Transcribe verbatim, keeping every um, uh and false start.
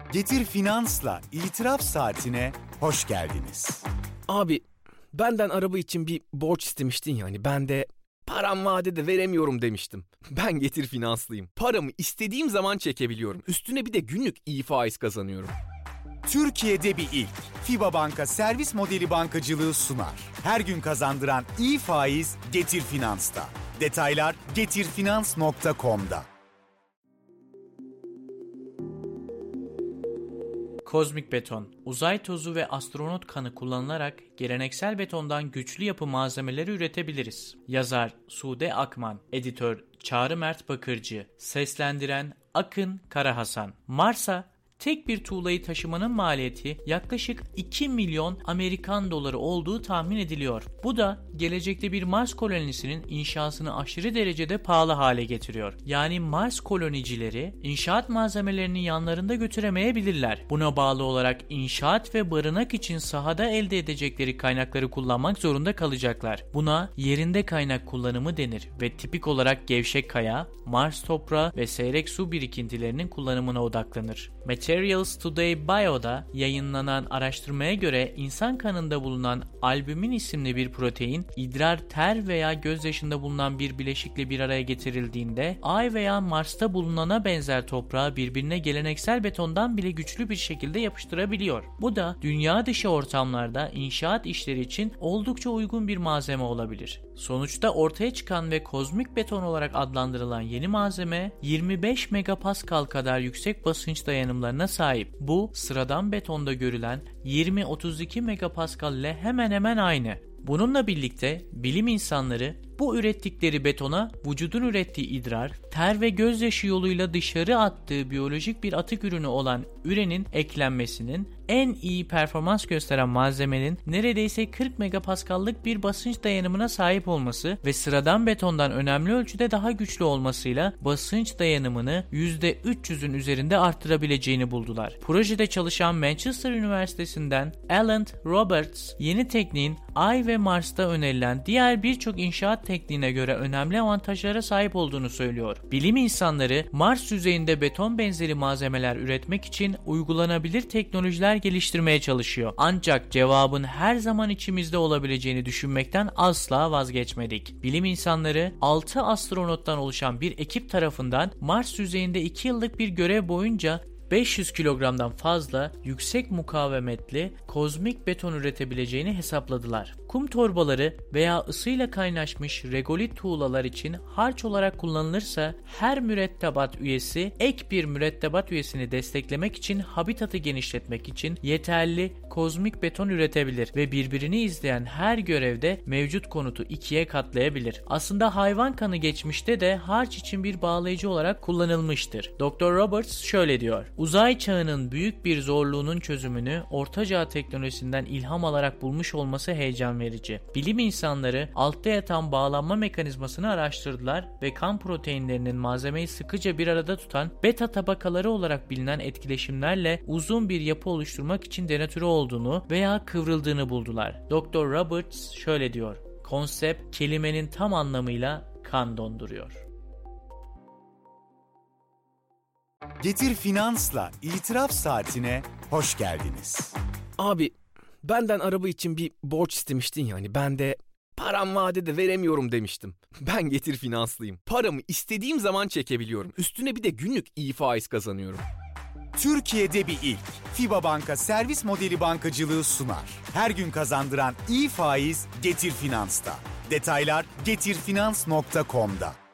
Getir Finans'la İtiraf Saatine hoş geldiniz. Abi benden araba için bir borç istemiştin yani ben de param vadede veremiyorum demiştim. Ben Getir Finanslıyım. Paramı istediğim zaman çekebiliyorum. Üstüne bir de günlük iyi faiz kazanıyorum. Türkiye'de bir ilk. FİBA Banka servis modeli bankacılığı sunar. Her gün kazandıran iyi faiz Getir Finans'ta. Detaylar getir finans nokta com'da. Kozmik beton, uzay tozu ve astronot kanı kullanılarak geleneksel betondan güçlü yapı malzemeleri üretebiliriz. Yazar Sude Akman, editör Çağrı Mert Bakırcı, seslendiren Akın Karahasan. Mars'a tek bir tuğlayı taşımanın maliyeti yaklaşık iki milyon Amerikan doları olduğu tahmin ediliyor. Bu da gelecekte bir Mars kolonisinin inşasını aşırı derecede pahalı hale getiriyor. Yani Mars kolonicileri inşaat malzemelerini yanlarında götüremeyebilirler. Buna bağlı olarak inşaat ve barınak için sahada elde edecekleri kaynakları kullanmak zorunda kalacaklar. Buna yerinde kaynak kullanımı denir ve tipik olarak gevşek kaya, Mars toprağı ve seyrek su birikintilerinin kullanımına odaklanır. Materials Today Bio'da yayınlanan araştırmaya göre insan kanında bulunan albümin isimli bir protein, idrar, ter veya gözyaşında bulunan bir bileşikle bir araya getirildiğinde Ay veya Mars'ta bulunana benzer toprağı birbirine geleneksel betondan bile güçlü bir şekilde yapıştırabiliyor. Bu da dünya dışı ortamlarda inşaat işleri için oldukça uygun bir malzeme olabilir. Sonuçta ortaya çıkan ve kozmik beton olarak adlandırılan yeni malzeme yirmi beş megapascal kadar yüksek basınç dayanımlarına sahip. Bu sıradan betonda görülen yirmi otuz iki megapascal ile hemen hemen aynı. Bununla birlikte bilim insanları bu ürettikleri betona vücudun ürettiği idrar, ter ve gözyaşı yoluyla dışarı attığı biyolojik bir atık ürünü olan ürenin eklenmesinin en iyi performans gösteren malzemenin neredeyse kırk megapascal'lık bir basınç dayanımına sahip olması ve sıradan betondan önemli ölçüde daha güçlü olmasıyla basınç dayanımını yüzde üç yüzün üzerinde arttırabileceğini buldular. Projede çalışan Manchester Üniversitesi'nden Alan Roberts, yeni tekniğin Ay ve Mars'ta önerilen diğer birçok inşaat tekniğine göre önemli avantajlara sahip olduğunu söylüyor. Bilim insanları Mars yüzeyinde beton benzeri malzemeler üretmek için uygulanabilir teknolojiler geliştirmeye çalışıyor. Ancak cevabın her zaman içimizde olabileceğini düşünmekten asla vazgeçmedik. Bilim insanları altı astronottan oluşan bir ekip tarafından Mars yüzeyinde iki yıllık bir görev boyunca beş yüz kilogramdan fazla yüksek mukavemetli kozmik beton üretebileceğini hesapladılar. Kum torbaları veya ısıyla kaynaşmış regolit tuğlalar için harç olarak kullanılırsa her mürettebat üyesi ek bir mürettebat üyesini desteklemek için habitatı genişletmek için yeterli kozmik beton üretebilir ve birbirini izleyen her görevde mevcut konutu ikiye katlayabilir. Aslında hayvan kanı geçmişte de harç için bir bağlayıcı olarak kullanılmıştır. doktor Roberts şöyle diyor: Uzay çağının büyük bir zorluğunun çözümünü Orta Çağ teknolojisinden ilham alarak bulmuş olması heyecan verici. Bilim insanları altta yatan bağlanma mekanizmasını araştırdılar ve kan proteinlerinin malzemeyi sıkıca bir arada tutan beta tabakaları olarak bilinen etkileşimlerle uzun bir yapı oluşturmak için denatüre olduğunu veya kıvrıldığını buldular. doktor Roberts şöyle diyor: konsept kelimenin tam anlamıyla kan donduruyor. Getir Finans'la İtiraf Saatine hoş geldiniz. Abi benden araba için bir borç istemiştin yani ben de param vadede veremiyorum demiştim. Ben Getir Finanslıyım. Paramı istediğim zaman çekebiliyorum. Üstüne bir de günlük iyi faiz kazanıyorum. Türkiye'de bir ilk. FİBA Banka servis modeli bankacılığı sunar. Her gün kazandıran iyi faiz Getir Finans'ta. Detaylar getir finans nokta com'da.